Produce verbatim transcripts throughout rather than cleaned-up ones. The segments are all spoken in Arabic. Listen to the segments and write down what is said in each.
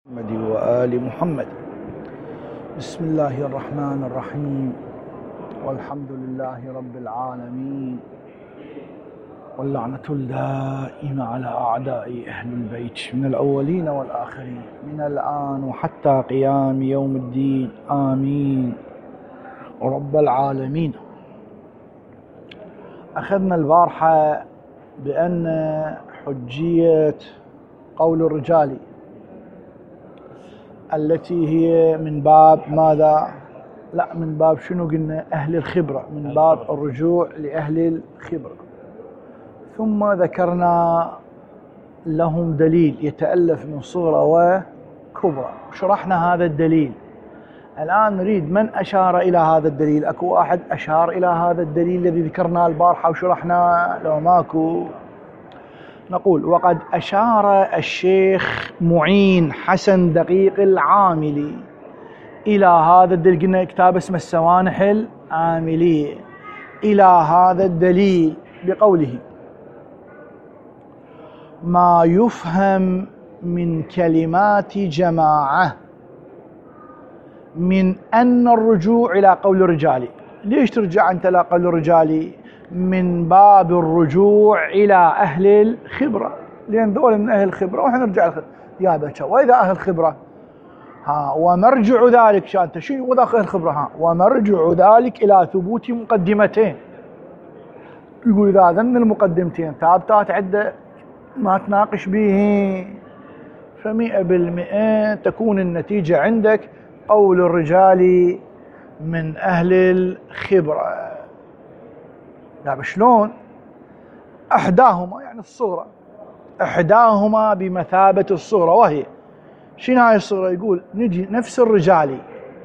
محمد وآل محمد. بسم الله الرحمن الرحيم، والحمد لله رب العالمين، واللعنة الدائمة على أعداء أهل البيت من الأولين والآخرين من الآن وحتى قيام يوم الدين، آمين رب العالمين. أخذنا البارحة بأن حجية قول الرجال التي هي من باب ماذا؟ لا، من باب شنو قلنا؟ أهل الخبرة، من باب الرجوع لأهل الخبرة. ثم ذكرنا لهم دليل يتألف من صغرى وكبرى، شرحنا هذا الدليل. الآن نريد من أشار إلى هذا الدليل. أكو واحد أشار إلى هذا الدليل الذي ذكرناه البارحة وشرحناه؟ لو ماكو نقول وقد أشار الشيخ معين حسن دقيق العاملي إلى هذا الدليل. قلنا كتاب اسمه السوانح العاملية، إلى هذا الدليل بقوله: ما يفهم من كلمات جماعة من أن الرجوع إلى قول الرجال. ليش ترجع أنت إلى قول الرجال؟ من باب الرجوع إلى أهل الخبرة، لأن ذول من أهل الخبرة وإحنا نرجع الخبرة. يا باشا، وإذا أهل الخبرة ها ومرجع ذلك شانت شنو؟ وإذا أهل الخبرة ها ومرجع ذلك إلى ثبوت مقدمتين. يقول إذا ذن المقدمتين ثابتات عدة ما تناقش به، فمئة بالمئة تكون النتيجة عندك قول الرجال من أهل الخبرة. لا، شلون؟ إحداهما يعني الصغرى، إحداهما بمثابة الصغرى، وهي شنو هاي الصغرى؟ يقول نجي نفس الرجال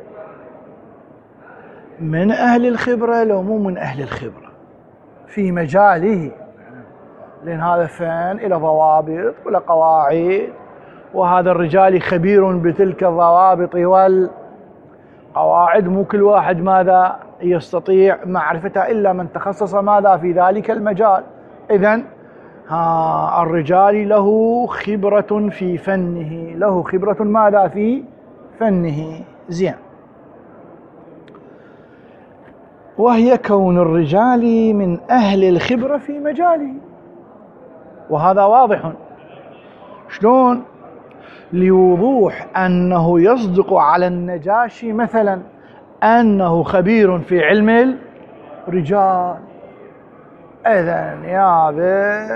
من أهل الخبرة لو مو من أهل الخبرة في مجاله، لأن هذا فن إلى ضوابط ولا قواعد، وهذا الرجال خبير بتلك الضوابط والقواعد. مو كل واحد ماذا يستطيع معرفتها إلا من تخصص ماذا في ذلك المجال. إذن ها الرجال له خبرة في فنه، له خبرة ماذا في فنه. زين، وهي كون الرجال من أهل الخبرة في مجاله، وهذا واضح. شلون؟ لوضوح أنه يصدق على النجاشي مثلا أنه خبير في علم الرجال. إذن يا بي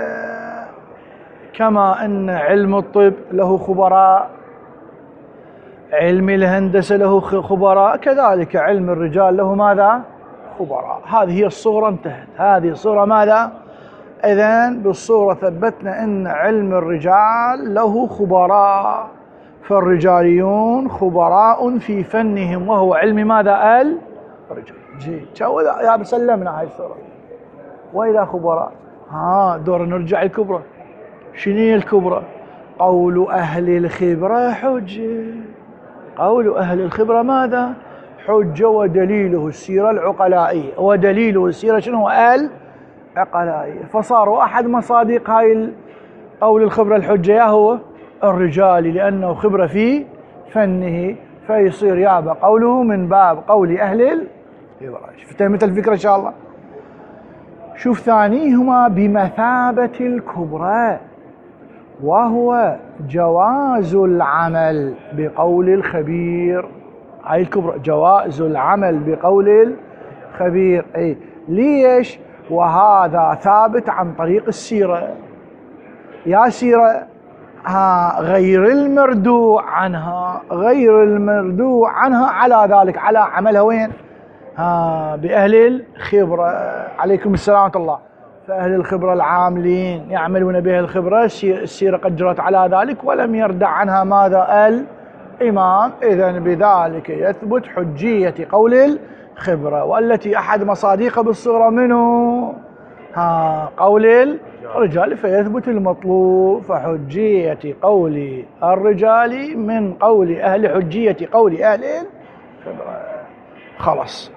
كما أن علم الطب له خبراء، علم الهندسة له خبراء، كذلك علم الرجال له ماذا؟ خبراء. هذه هي الصورة، انتهت هذه الصورة ماذا؟ إذن بالصورة ثبتنا أن علم الرجال له خبراء، فالرجاليون خبراء في فنهم وهو علم ماذا؟ الرجال. جي يا بسلمنا هاي الصورة. وإذا خبراء ها دور نرجع الكبرى. شنو هي الكبرى؟ قول أهل الخبرة حجة. قول أهل الخبرة ماذا؟ حجة، ودليله السيرة العقلائية، ودليله السيرة شنو؟ العقلائية. فصار أحد مصادق هاي قول الخبرة الحجة يا هو الرجال، لأنه خبرة في فنه، فيصير يابا قوله من باب قول أهل الخبرة. فهمت الفكرة إن شاء الله؟ شوف، ثانيهما بمثابة الكبرى، وهو جواز العمل بقول الخبير. هاي الكبرى جواز العمل بقول الخبير. أي ليش؟ وهذا ثابت عن طريق السيرة. يا سيرة ها غير المردوع عنها، غير المردوع عنها على ذلك، على عملها وين؟ ها بأهل الخبرة. عليكم السلام ورحمة الله. فأهل الخبرة العاملين يعملون به الخبرة، السيرة قد جرت على ذلك ولم يردع عنها ماذا؟ الإمام. إذن بذلك يثبت حجية قول الخبرة، والتي أحد مصادقها بالصغرى منه ها قول الرجال، فيثبت المطلوب. فحجية قول الرجال من قول أهل حجية قول أهل الخبرة. خلاص،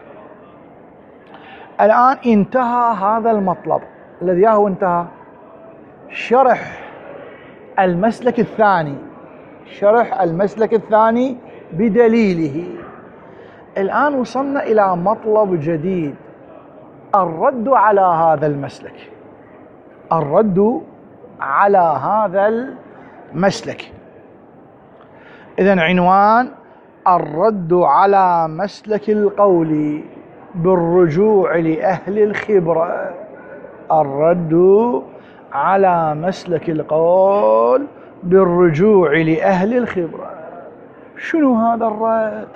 الآن انتهى هذا المطلب الذي هو انتهى شرح المسلك الثاني شرح المسلك الثاني بدليله. الآن وصلنا إلى مطلب جديد، الرد على هذا المسلك، الرد على هذا المسلك. إذن عنوان الرد على مسلك القول بالرجوع لأهل الخبرة. الرد على مسلك القول بالرجوع لأهل الخبرة. شنو هذا الرد؟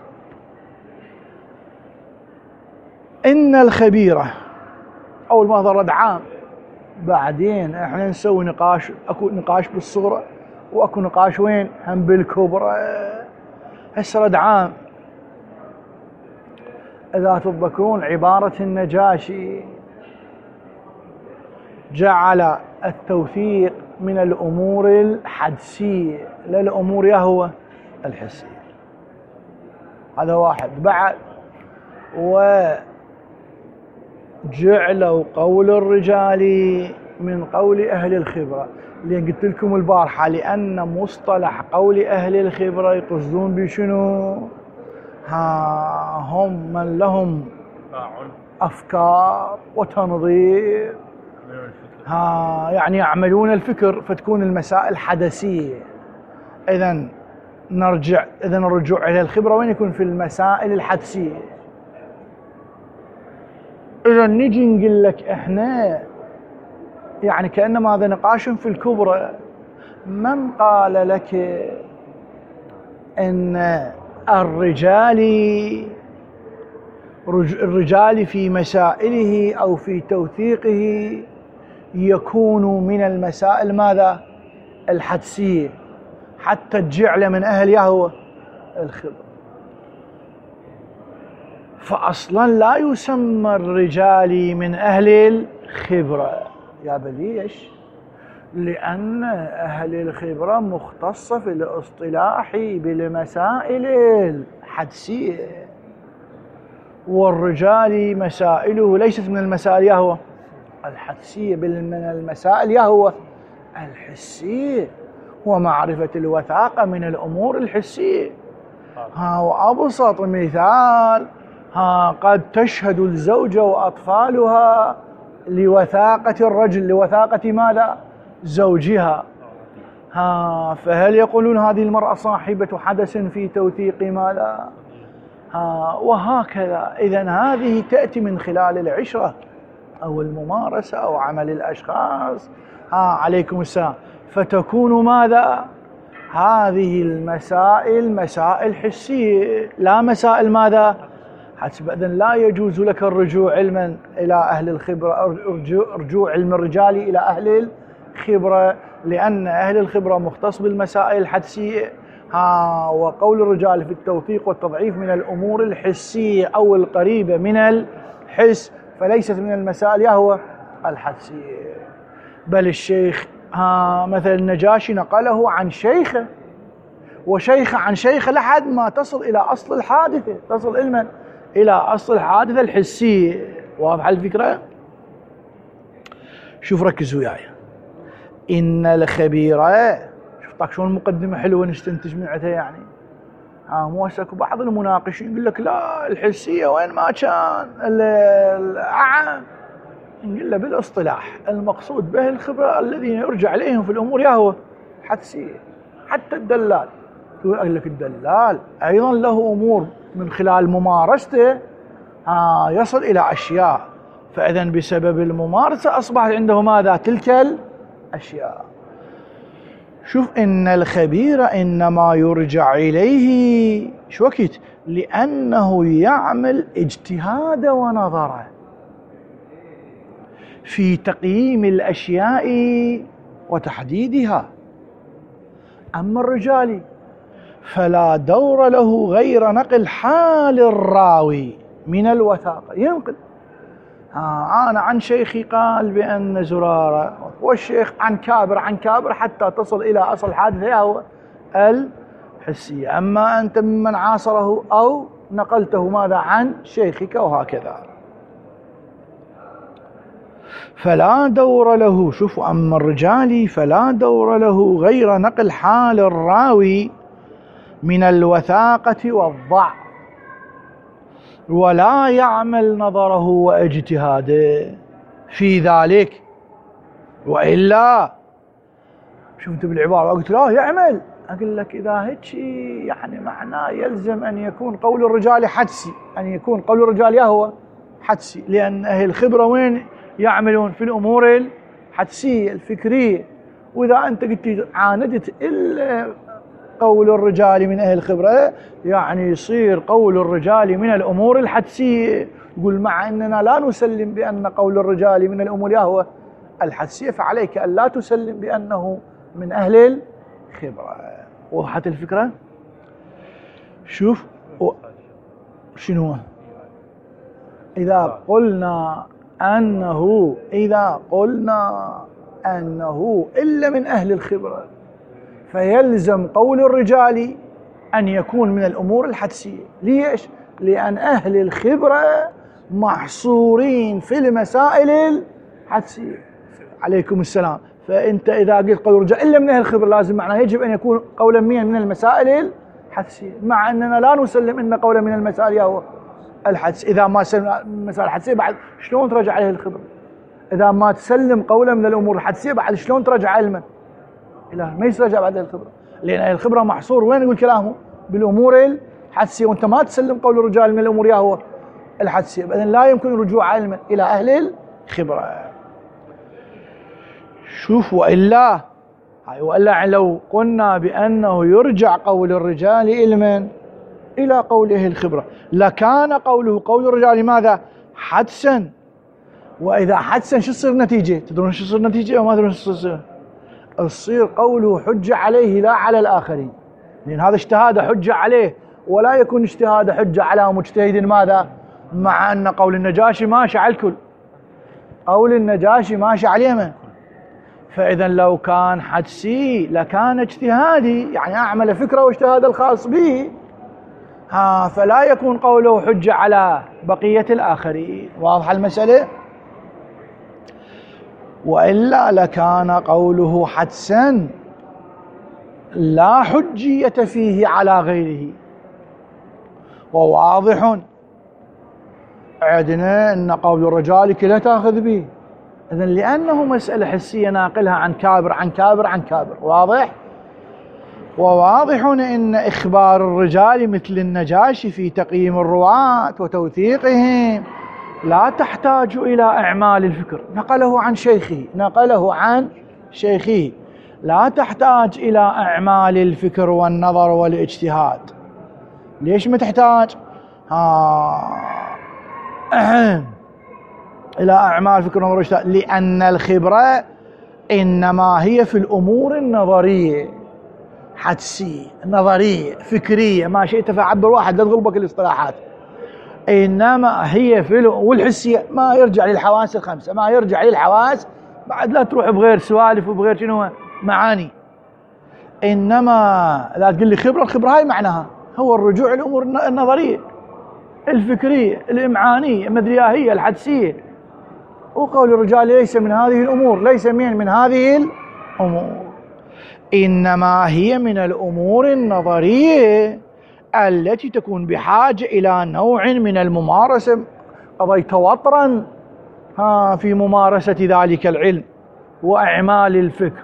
إن الخبيرة، أول ما هذا رد عام، بعدين احنا نسوي نقاش، اكو نقاش بالصغرى واكو نقاش وين هم بالكبرى. هسه رد عام. اذا تتذكرون عبارة النجاشي، جعل التوثيق من الامور الحدسية لا الامور يهوى الحسية. هذا واحد. بعد وجعلوا قول الرجال من قول أهل الخبرة، اللي قلت لكم البارحة لأن مصطلح قول أهل الخبرة يقصدون بشنو؟ ها هم من لهم أفكار وتنظير، ها يعني يعملون الفكر، فتكون المسائل حدسية. إذن نرجع، إذن الرجوع إلى الخبرة وين يكون؟ في المسائل الحدسية. إذن نجي نقول لك إحنا يعني كأنما هذا نقاش في الكبرى. من قال لك ان الرجال الرجال في مسائله او في توثيقه يكون من المسائل ماذا؟ الحدسية، حتى تجعل من اهل يهوى الخبر. فاصلا لا يسمى الرجال من اهل الخبرة. يا بليش؟ لأن أهل الخبرة مختصة في الاصطلاح بالمسائل الحدسية، والرجال مسائله ليست من المسائل يهوى الحدسية، بل من المسائل يهوى الحسية، ومعرفة الوثاقة من الأمور الحسية. ها وأبسط مثال، ها قد تشهد الزوجة وأطفالها لوثاقة الرجل، لوثاقة ماذا؟ زوجها. ها فهل يقولون هذه المرأة صاحبة حدث في توثيق ماذا؟ ها وهكذا. إذن هذه تأتي من خلال العشرة أو الممارسة أو عمل الأشخاص. ها عليكم السلام. فتكون ماذا؟ هذه المسائل مسائل حسية لا مسائل ماذا؟ حسب. إذن لا يجوز لك الرجوع علما إلى أهل الخبرة، رجوع علم الرجال إلى أهل الخبرة، لأن أهل الخبرة مختص بالمسائل الحدسية. ها وقول الرجال في التوثيق والتضعيف من الأمور الحسية أو القريبة من الحس، فليست من المسائل يهوى الحدسية. بل الشيخ ها مثل النجاشي نقله عن شيخه، وشيخ عن شيخه لحد ما تصل إلى أصل الحادثة، تصل علما إلى أصل الحادثة الحسية. واضحة الفكرة؟ شوف ركزوا وياي. إن الخبيرة، شوف شلون المقدمة حلوة نستنتج من عندها. يعني ها مو هسه بعض المناقشين يقول لك لا الحسية وين ما كان الأعم، نقول له بالاصطلاح المقصود به الخبرة الذين يرجع إليهم في الأمور يهوى الحدسية. حتى الدلال يقول لك الدلال أيضا له أمور من خلال ممارسته ها يصل إلى أشياء، فإذن بسبب الممارسة أصبحت عنده ماذا؟ تلك الأشياء. شوف إن الخبير إنما يرجع إليه شو وقت؟ لأنه يعمل اجتهاد ونظره في تقييم الأشياء وتحديدها. أما الرجال فلا دور له غير نقل حال الراوي من الوثاقة. ينقل ها أنا عن شيخي قال بأن زرارة، والشيخ عن كابر عن كابر، حتى تصل إلى أصل الحادثة هو الحسية. أما أنت ممن عاصره أو نقلته ماذا عن شيخك، وهكذا. فلا دور له، شوفوا أما الرجال فلا دور له غير نقل حال الراوي من الوثاقة والضعف، ولا يعمل نظره واجتهاده في ذلك. وإلا شوف انت بالعبارة قلت لا يعمل، أقول لك إذا هيك يعني معناه يلزم أن يكون قول الرجال حدسي، أن يكون قول الرجال يهوى حدسي، لأن أهل الخبرة وين يعملون؟ في الأمور الحدسية الفكرية. وإذا أنت قلت عاندت إلا قول الرجال من أهل الخبرة يعني يصير قول الرجال من الأمور الحدسية. يقول مع أننا لا نسلم بأن قول الرجال من الأمور يهوى الحدسية، فعليك أن لا تسلم بأنه من أهل الخبرة. وضحت الفكرة؟ شوف شنو إذا قلنا أنه إذا قلنا أنه إلا من أهل الخبرة فيلزم قول الرجال أن يكون من الأمور الحدسية. ليش؟ لأن أهل الخبرة محصورين في المسائل الحدسية. عليكم السلام. فأنت إذا قلت قول الرجال إلا من أهل الخبرة لازم معناه يجب أن يكون قولا من المسائل الحدسية، مع أننا لا نسلم أن قولا من المسائل هو الحدس. إذا ما سلم المسائل الحدسية بعد شلون ترجع عليه الخبرة؟ إذا ما تسلم قولا من الأمور الحدسية بعد شلون ترجع علما؟ إله ما يرجع بعد الخبرة، لأن أهل الخبرة محصور وين يقول كلامه؟ بالأمور الحدسية، وأنت ما تسلم قول الرجال من الأمور هو الحدسية، إذن لا يمكن الرجوع علما إلى أهل الخبرة. شوف وإلا وإلا لو قلنا بأنه يرجع قول الرجال علما إلى قول أهل الخبرة لكان قوله قول الرجال ماذا؟ حدسا. وإذا حدسا شو تصير نتيجة؟ تدرون شو تصير نتيجة أو ما تدرون شو تصير؟ تصير قوله حجة عليه لا على الآخرين، لأن هذا اجتهاد حجة عليه، ولا يكون اجتهاد حجة على مجتهد ماذا؟ مع أن قول النجاشي ماشي على الكل، قول النجاشي ماشي على اليمن. فإذا لو كان حدسي لكان اجتهادي، يعني أعمل فكرة واجتهاد الخاص به، ها فلا يكون قوله حجة على بقية الآخرين. واضح المسألة؟ وإلا لكان قوله حدسا لا حجية فيه على غيره. وواضح عندنا أن قول الرجال كلا تأخذ به، إذن لأنه مسألة حسية ناقلها عن كابر عن كابر عن كابر. واضح؟ وواضح أن إخبار الرجال مثل النجاشي في تقييم الرواة وتوثيقهم لا تحتاج إلى إعمال الفكر، نقله عن شيخه نقله عن شيخه لا تحتاج إلى إعمال الفكر والنظر والاجتهاد. ليش ما تحتاج؟ ها إلى أعمال الفكر والنظر والاجتهاد، لأن الخبرة إنما هي في الأمور النظرية حدسية نظرية فكرية، ما شئت فعبر واحد لا تغلبك الاصطلاحات، إنما هي في والحسية ما يرجع للحواس الخمسة، ما يرجع للحواس بعد لا تروح بغير سوالف وبغير شنو معاني. إنما لا تقول لي خبرة، الخبرة هاي معناها هو الرجوع للأمور النظرية الفكرية الإمعانية المدرياهية الحدسية. وقول الرجال ليس من هذه الأمور، ليس من من هذه الأمور، إنما هي من الأمور النظرية التي تكون بحاجة إلى نوع من الممارسة. قضيت وطرا ها في ممارسة ذلك العلم وإعمال الفكر.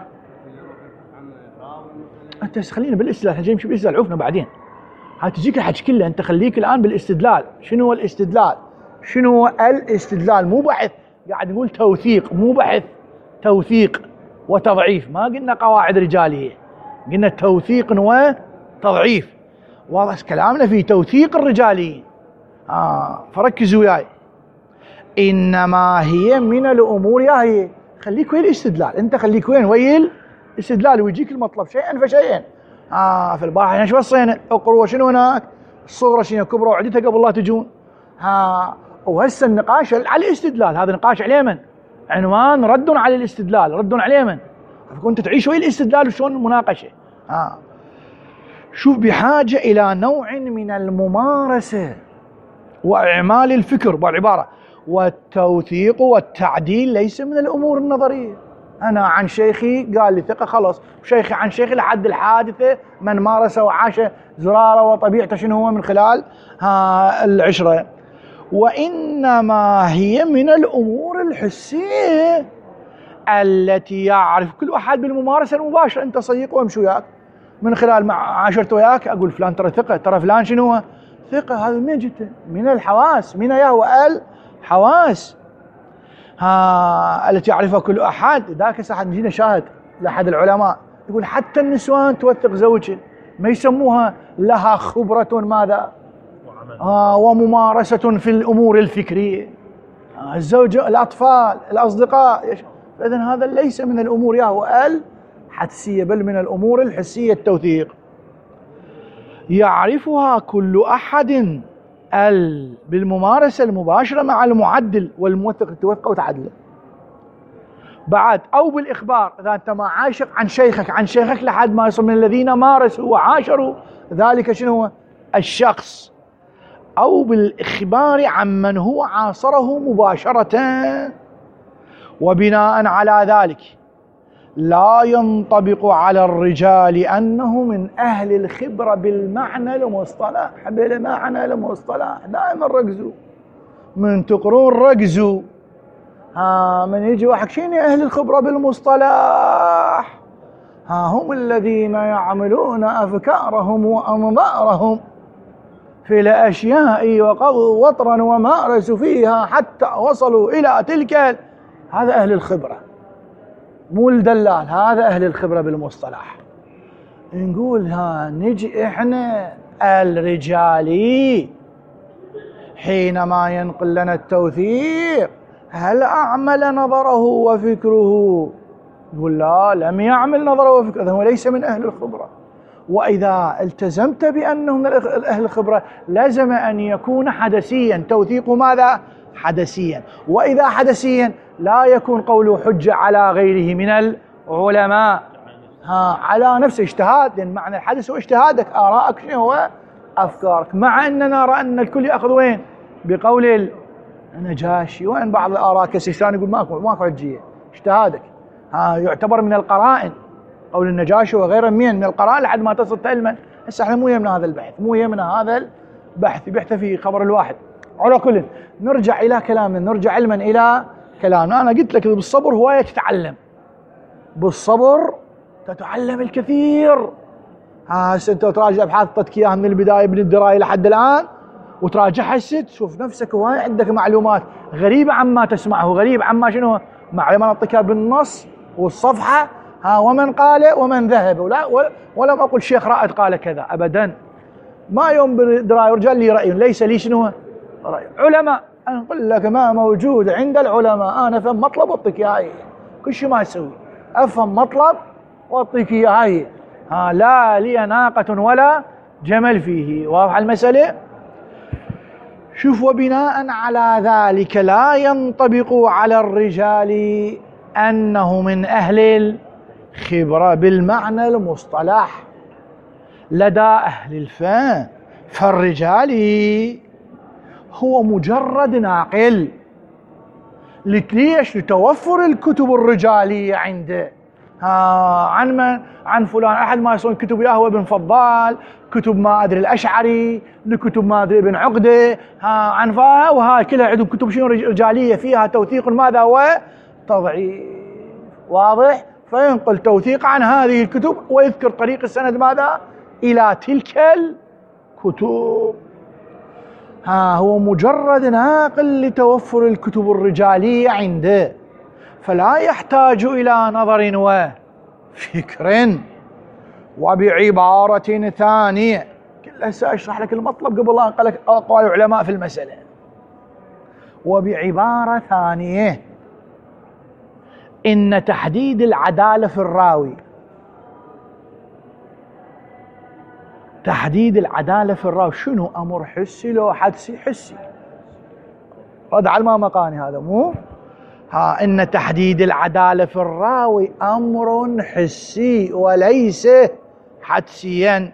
أنت خلينا بالاستدلال، جاي نمشي بالاستدلال عفنا بعدين، هتجيك الحكي كله. أنت خليك الآن بالاستدلال. شنو هو الاستدلال؟ شنو هو الاستدلال؟ مو بحث، قاعد نقول توثيق، مو بحث، توثيق وتضعيف. ما قلنا قواعد رجالية، قلنا توثيق وتضعيف. واضح كلامنا في توثيق الرجاليين. آه فركزوا وياي. إنما هي من الأمور، يا هي خليك وين الاستدلال، أنت خليك وين وين الاستدلال ويجيك المطلب شيئا فشيئا. آه في البارحة احنا ايش وصينا؟ اقروا شنو هناك؟ الصغرى شنو كبرى وعدتها قبل لا تجون. ها وهسه النقاش على الاستدلال، هذا نقاش على اليمن، عنوان رد على الاستدلال، رد على اليمن. فكنت تعيش وين الاستدلال وشلون المناقشة. ها شوف بحاجة إلى نوع من الممارسة وإعمال الفكر بالعبارة، والتوثيق والتعديل ليس من الأمور النظرية. أنا عن شيخي قال لي ثقة خلص، شيخي عن شيخي لحد الحادثة من مارس وعاش زرارة وطبيعته شنو هو من خلال ها العشرة. وإنما هي من الأمور الحسية التي يعرف كل أحد بالممارسة المباشرة. أنت صديق وامشي وياك من خلال عاشرته وياك أقول فلان ترى ثقة، ترى فلان شنو هو ثقة. هذا من جبته؟ من الحواس، من يهوى الحواس ها التي يعرفها كل أحد. ذاك ساعة نجينا شاهد لأحد العلماء يقول حتى النسوان توثق زوجها، ما يسموها لها خبرة ماذا آه وممارسة في الأمور الفكرية. آه الزوج، الأطفال، الأصدقاء. فإذن هذا ليس من الأمور يهوى الحدسية بل من الأمور الحسية التوثيق. يعرفها كل أحد بالممارسة المباشرة مع المعدل والموثق التوثق وتعدله. بعد أو بالإخبار، إذا أنت ما عاشق عن شيخك عن شيخك لحد ما يصل من الذين مارسوا وعاشروا ذلك شنو هو الشخص، أو بالإخبار عمن هو عاصره مباشرة. وبناء على ذلك لا ينطبق على الرجال أنه من أهل الخبرة بالمعنى المصطلح. بالمعنى المصطلح دائما ركزوا، من تقرون ركزوا. ها من يجي واحد شيني أهل الخبرة بالمصطلح؟ ها هم الذين يعملون أفكارهم وأنظارهم في الأشياء وقضوا وطرا ومارسوا فيها حتى وصلوا إلى تلك. هذا أهل الخبرة، مو الدلال، هذا أهل الخبرة بالمصطلح. نقول ها نجي إحنا الرجالي حينما ينقل لنا التوثيق هل أعمل نظره وفكره؟ يقول لا، لم يعمل نظره وفكره، هو ليس من أهل الخبرة. وإذا التزمت بأنه من أهل الخبرة لازم أن يكون حدسيا، توثيقه ماذا؟ حدسيا. وإذا حدسيا لا يكون قوله حجة على غيره من العلماء، ها على نفسه اجتهاد، لأن معنى الحدث هو اجتهادك، آراءك شنو هو أفكارك. مع أننا نرى أن الكل يأخذ وين؟ بقول النجاشي. وين بعض الآراء كسيستان يقول ماكو ماكو حجية، اجتهادك. ها يعتبر من القرائن قول النجاشي وغيره من من القرائن لحد ما تصل علما. هسه احنا مو يمنا هذا البحث، مو يمنا هذا البحث، بحث في خبر الواحد. على كل نرجع إلى كلامنا، نرجع علما إلى كلامنا. أنا قلت لك بالصبر هواية تتعلم، بالصبر تتعلم الكثير. ها هسه انت تراجع ابحاث اعطتك اياها من البدايه من الدرايه لحد الان وتراجعها هسه تشوف نفسك هواي عندك معلومات غريبه عما تسمعه، غريب عما شنو معلومات اعطيكها بالنص والصفحه. ها ومن قال ومن ذهب، ولا ولم اقل شيخ رائد قال كذا ابدا. ما يوم بالدرايه رجال لي راي، ليس لي شنو راي. علماء انا اقول لك ما موجود عند العلماء. انا فهم مطلب اعطيك اياه، كل شيء ما يسوي افهم مطلب واعطيك اياه. ها لا لي ناقة ولا جمل فيه. واضح المسألة؟ شوف، وبناء على ذلك لا ينطبق على الرجال أنه من أهل الخبرة بالمعنى المصطلح لدى أهل الفهم. فالرجال هو مجرد ناقل. ليش؟ لتوفر الكتب الرجالية عنده. ها عن من؟ عن فلان. احد ما يصون كتب ياهو ابن فضال، كتب ما ادري الاشعري، لكتب ما ادري ابن عقده، ها عن فا وهاي كلها عندهم كتب شنو رجاليه فيها توثيق ماذا هو تضعيف. واضح؟ فينقل توثيق عن هذه الكتب ويذكر طريق السند ماذا الى تلك الكتب. ها هو مجرد ناقل لتوفر الكتب الرجاليه عنده، فلا يحتاج إلى نظر وفكر. وبعبارة ثانية، كلها سأشرح لك المطلب قبل أن أنقل لك أقوال العلماء في المسألة. وبعبارة ثانية، إن تحديد العدالة في الراوي، تحديد العدالة في الراوي شنو؟ أمر حسي لو حدسي؟ حسي. رد على ما مقاني هذا مو؟ ها إن تحديد العدالة في الراوي أمر حسي وليس حدسيا.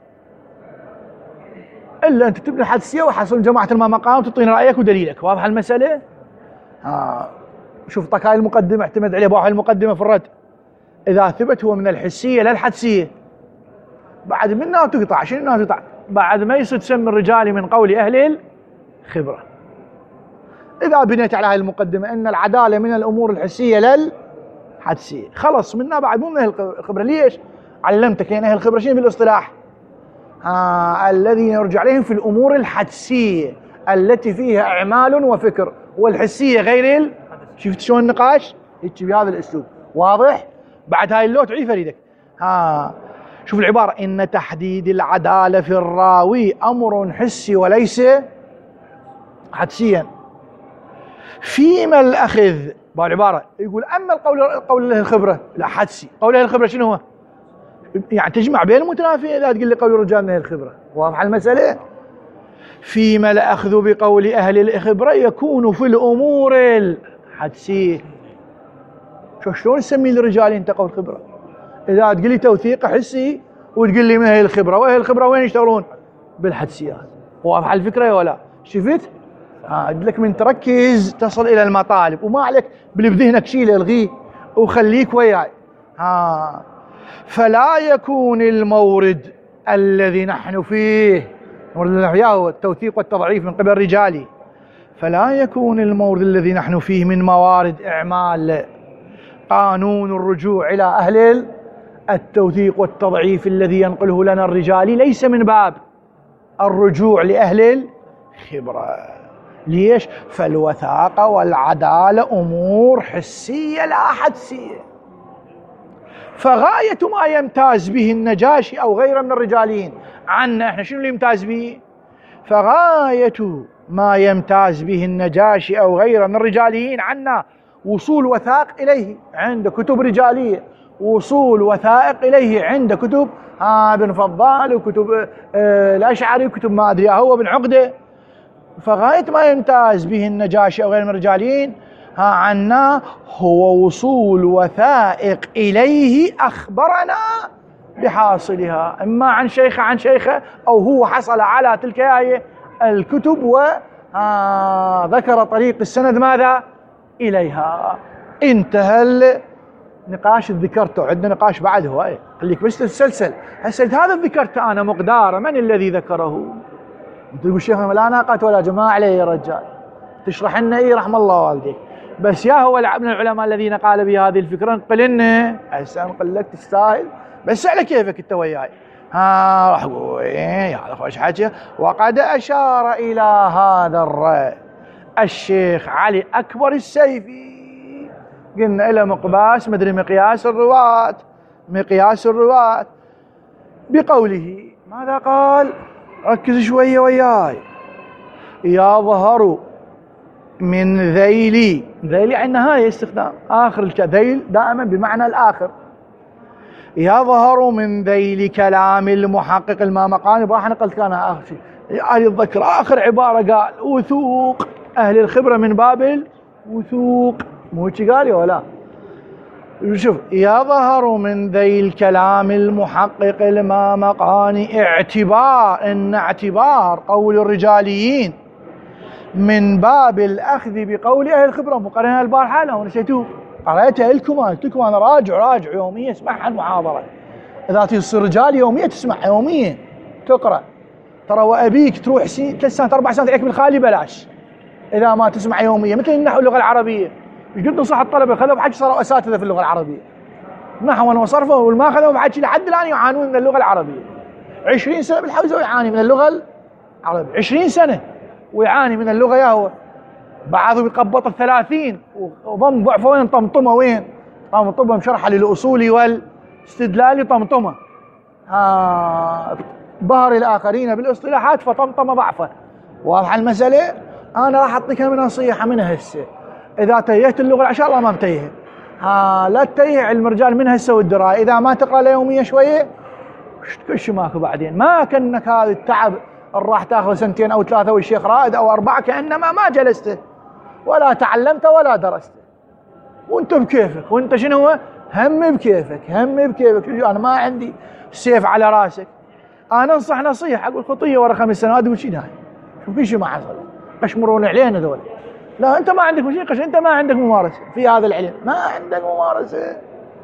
إلا أنت تبني حدسية وحصل جماعة ما مقام وتعطيني رأيك ودليلك. واضح المسألة؟ ها شوف طق هاي المقدمة اعتمد عليه بواحد المقدمة في الرد. إذا ثبت هو من الحسية للحدسية بعد منها تقطع. شنو تقطع؟ بعد ما يصير تسمي الرجالي من قول أهل الخبرة. إذا بنيت على هاي المقدمة أن العدالة من الأمور الحسية للحدسية خلص منها بعد مو من أهل الخبرة. ليش؟ علمتك لأن أهل الخبرة شنو بالاصطلاح؟ آه الذين يرجع عليهم في الأمور الحدسية التي فيها إعمال وفكر، والحسية غير ال... شفت شلون النقاش؟ هيك بهذا الأسلوب واضح؟ بعد هاي اللوت عيد فريدك. ها شوف العبارة: إن تحديد العدالة في الراوي أمر حسي وليس حدسيا. فيما الأخذ بالعبارة يقول أما القول قول أهل الخبرة لا حدسي. قول أهل الخبرة شنو هو؟ يعني تجمع بين المتنافيين إذا تقول لي قول الرجال من أهل الخبرة. واضح المسألة؟ فيما الأخذ بقول أهل الخبرة يكون في الأمور الحدسية. شو شلون نسمي الرجال أنت قول خبرة؟ إذا تقول لي توثيق حسي وتقول لي من أهل الخبرة، وأهل الخبرة وين يشتغلون؟ بالحدسيات. واضح الفكرة ولا؟ شفت؟ ها لك من تركز تصل إلى المطالب وما عليك باللي بذهنك شيله الغيه وخليك وياي. ها فلا يكون المورد الذي نحن فيه، المورد الذي نحن فيه هو التوثيق والتضعيف من قبل رجالي، فلا يكون المورد الذي نحن فيه من موارد إعمال قانون الرجوع إلى أهل التوثيق والتضعيف الذي ينقله لنا الرجالي ليس من باب الرجوع لأهل الخبرة. ليش؟ فالوثاقة والعدالة أمور حسية لا حدسية. فغاية ما يمتاز به النجاشي أو غيره من الرجاليين عنا احنا شنو اللي يمتاز به؟ فغاية ما يمتاز به النجاشي أو غيره من الرجاليين عنا وصول وثائق إليه عند كتب رجالية، وصول وثائق إليه عند كتب آه بن فضال وكتب آه الأشعري وكتب ما أدري هو بن عقدة. فغاية ما يمتاز به النجاشي أو غيره من الرجاليين ها عنا هو وصول وثائق إليه أخبرنا بحاصلها، إما عن شيخه عن شيخه أو هو حصل على تلك الكتب وذكر طريق السند ماذا إليها. انتهى النقاش. ذكرته عندنا نقاش بعد هو ايه خليك بس تتسلسل. هسه هذا ذكرته أنا مقداره من الذي ذكره؟ تقول شيخ لا ناقة ولا جماعة عليه يا رجال تشرح لنا ايه رحم الله والديك. بس يا هو من العلماء الذين قال بهذه الفكرة نقل لنا هسه نقول لك تستاهل بس على كيفك انت وياي. ها راح اقول ايه يا خوش حكي. وقد اشار الى هذا الرأي الشيخ علي اكبر السيفي. قلنا له مقباس مدري مقياس الرواة مقياس الرواة بقوله ماذا قال؟ ركز شوية وياي. يظهر من ذيلي، ذيلي عند نهاية استخدام آخر الذيل دائما بمعنى الآخر. يظهر من ذيل كلام المحقق المامقاني راح نقلت كان آخر شيء يعني الذكر آخر عبارة قال وثوق أهل الخبرة من باب الوثوق. مو هيك قال ولا؟ شوف يظهر من ذيل كلام المحقق المامقاني اعتبار ان اعتبار قول الرجاليين من باب الأخذ بقول أهل الخبرة. مقارنة البارحة لو نسيتوه قرأتها لكم قلت لكم أنا راجع راجع يوميا اسمعها المحاضرة. إذا تصير رجال يوميا تسمع يوميا تقرأ. ترى وأبيك تروح سنين ثلاث سنوات أربع سنوات عليك بالخالي بلاش إذا ما تسمع يوميا. مثل النحو اللغة العربية ايش قد نصح الطلبة خذوا بحكي صاروا أساتذة في اللغة العربية نحو وصرفه والما خذوا بحكي لحد الآن يعانون من اللغة العربية. عشرين سنة بالحوزة ويعاني من اللغة العربية. عشرين سنة ويعاني من اللغة يا هو. بعضه بيقبط الثلاثين وضم ضعفه وين طمطمه وين طمطمه مشرحة للأصولي والاستدلالي طمطمه. آه بهر الآخرين بالاصطلاحات فطمطم ضعفه. واضح المسألة؟ أنا راح أعطيك من نصيحة من هسه إذا تيهت اللغة إن شاء الله ما متيه ها لا تتيه علم الرجال من هسه والدراية. إذا ما تقرأ له يوميا شوية كش ماكو بعدين ما كأنك هذا التعب راح تاخذ سنتين أو ثلاثة والشيخ رائد أو أربعة كأنما ما جلست ولا تعلمت ولا درست وأنت بكيفك. وأنت شنو هو؟ هم بكيفك هم بكيفك. أنا ما عندي سيف على راسك. أنا أنصح نصيحة أقول خطية ورا خمس سنوات وشي هاي شوف كل شيء ما حصل قشمرون علينا ذول لا أنت ما عندك مشيقة، أنت ما عندك ممارسة في هذا العلم، ما عندك ممارسة.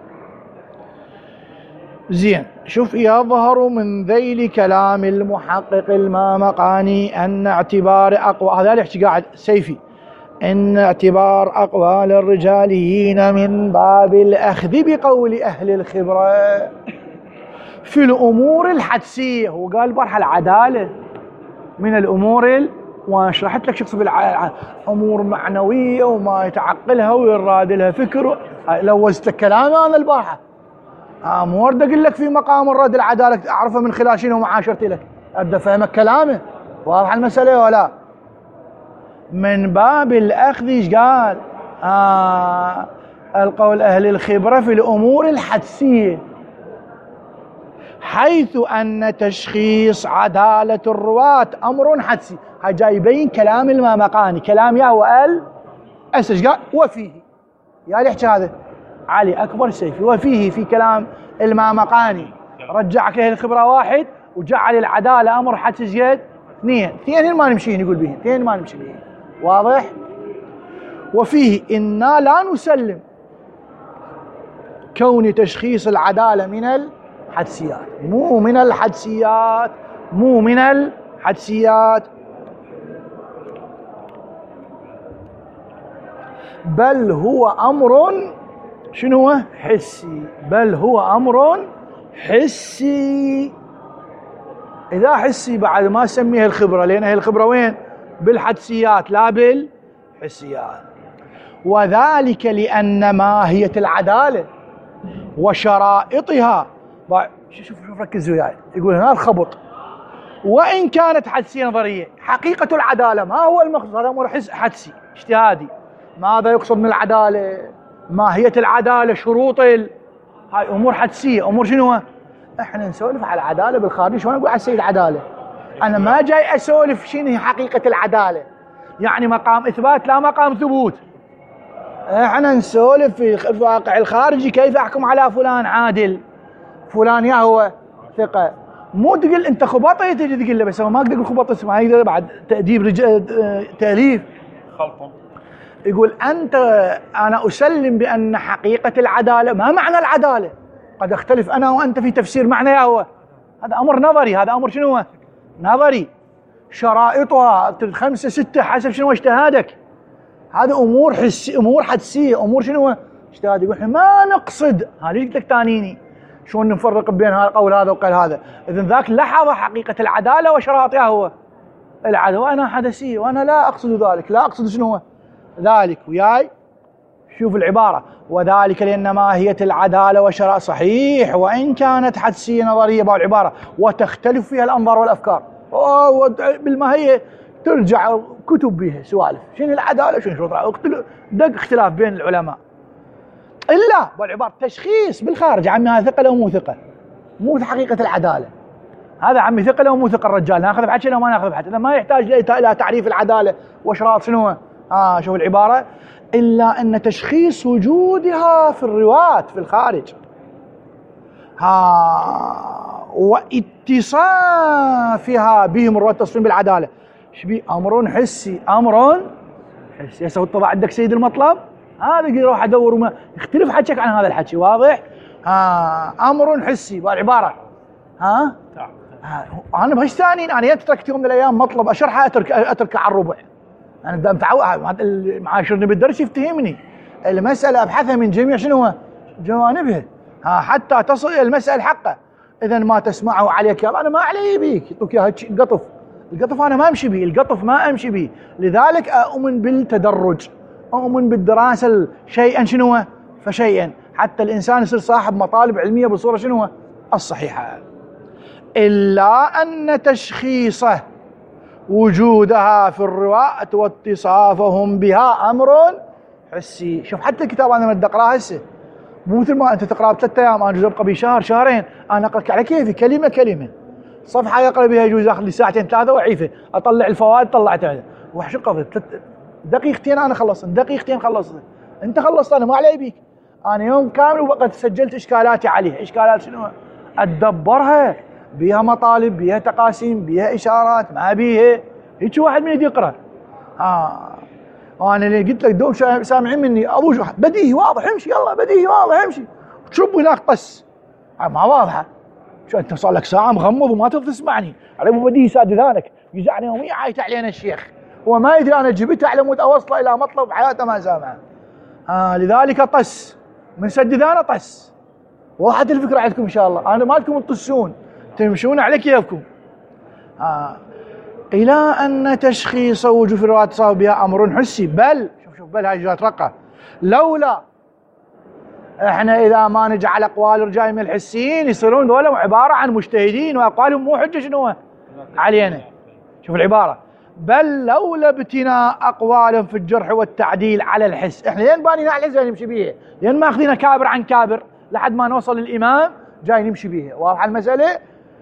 زين، شوف، يظهر من ذيل كلام المحقق المامقاني أن اعتبار أقوى، هذا يحكي قاعد سيفي، أن اعتبار أقوال الرجاليين من باب الأخذ بقول أهل الخبرة في الأمور الحدسية. هو قال برحة العدالة من الأمور ال... وشرحت لك شخص بالأمور معنوية وما يتعقلها ويراد لها فكر، لوزت لك كلام أنا البارحة. آه مو ورد أقول لك في مقام الرد العدالة أعرفه من خلال شنو معاشرتي لك، أبدأ فهمك كلامه، واضح المسألة ولا؟ من باب الأخذ إيش قال؟ آه القول أهل الخبرة في الأمور الحدسية، حيث أن تشخيص عدالة الرواة أمر حدسي. هاي جاي يبين كلام المامقاني، كلام يهو ال أسج قال وفيه، يا يحكي هذا علي أكبر سيفي، وفيه في كلام المامقاني رجعك أهل الخبرة واحد وجعل العدالة أمر حدسي زيد اثنين، اثنين ما نمشي يقول بهم، اثنين ما نمشي بهم، واضح؟ وفيه إنا لا نسلم كون تشخيص العدالة من الحدسيات، مو من الحدسيات، مو من الحدسيات، بل هو أمر شنو هو؟ حسي، بل هو أمر حسي. إذا حسي بعد ما سميها الخبرة، لأن هي الخبرة وين؟ بالحدسيات لا بالحسيات. وذلك لأن ماهية العدالة وشرائطها، شوف شوف ركز وياي، يقول هنا الخبط، وإن كانت حدسية نظرية، حقيقة العدالة ما هو المقصود، هذا أمر حدسي اجتهادي. ماذا يقصد من العدالة؟ ماهية العدالة، شروط ال... هاي أمور حدسية، أمور شنو؟ احنا نسولف على العدالة بالخارج، شلون أقول على السيد عدالة؟ أنا ما جاي أسولف شنو هي حقيقة العدالة، يعني مقام إثبات لا مقام ثبوت. احنا نسولف في الواقع الخارجي، كيف أحكم على فلان عادل، فلان يا هو ثقة. مو تقول أنت خبطي تجي تقول له، بس هو ما أقدر أقول خبطي، اسمه يقدر بعد تأديب رجال تأليف خلطة. يقول أنت، أنا أسلم بأن حقيقة العدالة، ما معنى العدالة؟ قد أختلف أنا وأنت في تفسير معنى يا هو، هذا أمر نظري، هذا أمر شنو هو؟ نظري. شرائطها خمسة ستة حسب شنو اجتهادك، هذا أمور حسي، أمور حدسية، أمور شنو هو؟ اجتهاد. يقول احنا ما نقصد، هذه قلت لك تانيني شلون نفرق بين هذا القول هذا وقول هذا. إذن ذاك لحظ حقيقة العدالة وشرائطها هو العدالة، وأنا حدسي وأنا لا أقصد ذلك، لا أقصد شنو هو ذلك. وياي شوف العبارة، وذلك لأن ماهية العدالة وشرائط صحيح وإن كانت حدسية نظرية، بعض العبارة وتختلف فيها الأنظار والأفكار، بالماهية ترجع كتب بها سوالف شنو العدالة شنو شروطها، دق اختلاف بين العلماء. إلا بالعبارة تشخيص بالخارج، عمي هذا ثقة لو مو ثقة، مو حقيقة العدالة، هذا عمي ثقة لو مو ثقة، الرجال ناخذ بحكي لو ما ناخذ بحكي، إذا ما يحتاج إلى تعريف العدالة وشرائط شنو. آه شوف العبارة، إلا أن تشخيص وجودها في الرواة في الخارج ها واتصافها بهم الرواة التصفين بالعدالة، شبي أمر حسي، أمر حسي. هسه طبعا عندك سيد المطلب، هذا يروح أدور وما يختلف حكيك عن هذا الحكي، واضح؟ ها أمر حسي بالعبارة. ها, ها أنا بغيش ثاني، أنا يتركت يوم من الأيام مطلب أشرحه أترك أتركه على الربع، أنا متعود معاشرني بالدرس يفتهمني المسألة، أبحثها من جميع شنو هو جوانبها، ها حتى تصل إلى المسألة حقه. إذا ما تسمعه عليك يلا، أنا ما علي بيك، يعطوك إياها قطف، القطف أنا ما أمشي به، القطف ما أمشي به. لذلك أؤمن بالتدرج، أؤمن بالدراسة شيئا شنو فشيئا، حتى الإنسان يصير صاحب مطالب علمية بصورة شنو الصحيحة. إلا أن تشخيصه وجودها في الرواة واتصافهم بها أمر حسي. شوف حتى الكتاب أنا بدي أقرأه هسه، مو مثل ما أنت تقرأ بثلاثة أيام، أنا يبقى بي شهر شهرين، أنا أقرأ على كيفي كلمة كلمة، صفحة يقرأ بها يجوز ياخذ لي ساعتين ثلاثة وعيفة، أطلع الفوائد طلعتها، وش قضيت دقيقتين أنا خلصت، دقيقتين خلصت، أنت خلصت أنا ما علي بيك. أنا يوم كامل وقد سجلت إشكالاتي عليه، إشكالات شنو؟ أتدبرها، بيها مطالب، بيها تقاسيم، بيها إشارات، ما بيها هيك واحد من يدي يقرأ. آه وانا اللي قلت لك دوم سامعين مني ابوش بديهي واضح امشي يلا بديهي واضح امشي تشب هناك طس ما واضحه. شو انت صار لك ساعه مغمض وما ترضى تسمعني على ابو بديهي ساد ذانك يزعني يوميا عايت علينا الشيخ هو ما يدري انا جبته على مود اوصله الى مطلب حياته ما سامعه. آه لذلك طس من سد ذانه طس. وضحت الفكره عندكم ان شاء الله. انا مالكم تطسون تمشون على كيفكم. آه الى ان تشخيص وجوه الروايات تصاب بها امر حسي. بل شوف شوف بل هاي جات رقه لولا احنا اذا ما نجعل اقوال الرجال من الحسيين يصيرون ذولا عباره عن مجتهدين واقوالهم مو حجه شنو علينا. شوف العباره بل لولا ابتناء اقوالهم في الجرح والتعديل على الحس. احنا لين بانينا على الحس جاي نمشي بيها لين ماخذينها كابر عن كابر لحد ما نوصل للامام جاي نمشي بيها. واضحه المساله.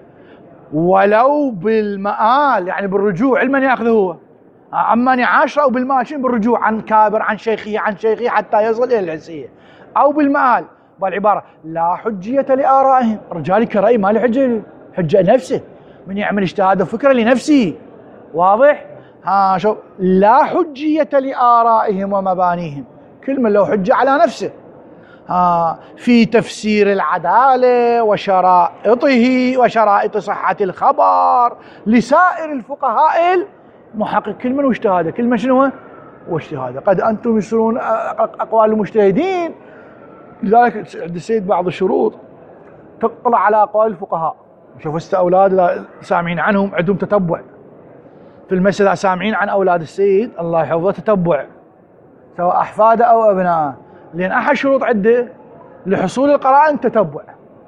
ولو بالمآل يعني بالرجوع علما ياخذه هو عماني عاشره او بالمآل شنو بالرجوع عن كابر عن شيخيه عن شيخيه حتى يصل الى الحسيه او بالمآل. بالعباره لا حجيه لارائهم. رجالي كرأي ما له حجه حجه نفسه من يعمل اجتهاد وفكره لنفسه. واضح؟ ها شوف لا حجيه لارائهم ومبانيهم كل من له حجه على نفسه. ها في تفسير العداله وشرائطه وشرائط صحه الخبر لسائر الفقهاء المحقق كل من واجتهاده كل من شنو واجتهاده. قد انتم يصيرون اقوال المجتهدين. لذلك عند السيد بعض الشروط تطلع على اقوال الفقهاء. شوف هسه اولاد سامعين عنهم عندهم تتبع في المسألة سامعين عن اولاد السيد الله يحفظه تتبع سواء احفاده او ابنائه. لان احد شروط عنده لحصول القرائن تتبع.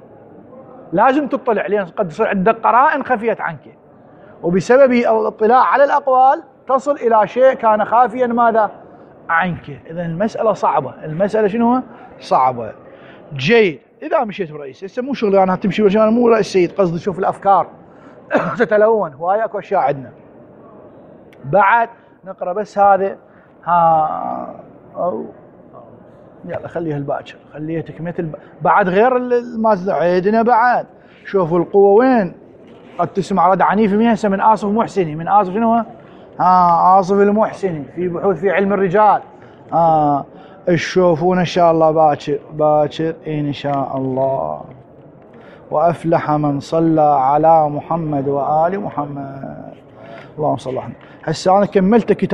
لازم تطلع لان قد تصير عندك قرائن خفيت عنك وبسبب الاطلاع على الاقوال تصل الى شيء كان خافيا ماذا عنك. اذا المسألة صعبة. المسألة شنو صعبة. جيد. اذا مشيت برئيس هسه مو شغلي انا تمشي انا مو رئيس السيد قصدي شوف الافكار تتلون هواي اكو اشياء عندنا. بعد نقرا بس هذا ها او يلا خليها الباكر خليها تكميه الب... بعد غير المازن عيدنا بعد شوفوا القوه وين. قد تسمع رد عنيف من هسه من آصف محسني من آصف شنو ها آصف المحسني في بحوث في علم الرجال. ها تشوفون ان شاء الله باكر باكر ان شاء الله. وافلح من صلى على محمد وآل محمد. اللهم صل على محمد. هسه انا كملت كتاب